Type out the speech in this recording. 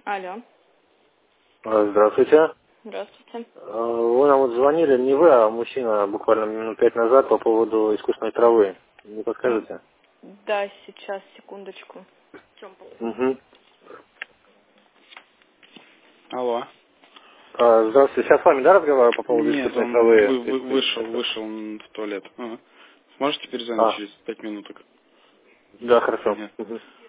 Алло. Здравствуйте. Здравствуйте. Вы нам вот звонили, не вы, а мужчина буквально минут 5 назад по поводу искусственной травы. Не подскажете? Да, сейчас, секундочку. Угу. Алло. Здравствуйте. Сейчас с вами, да, разговариваю по поводу Нет, искусственной он травы? вышел в туалет. Ага. Сможете перезвонить через 5 минуток? Да, хорошо. Нет. Угу.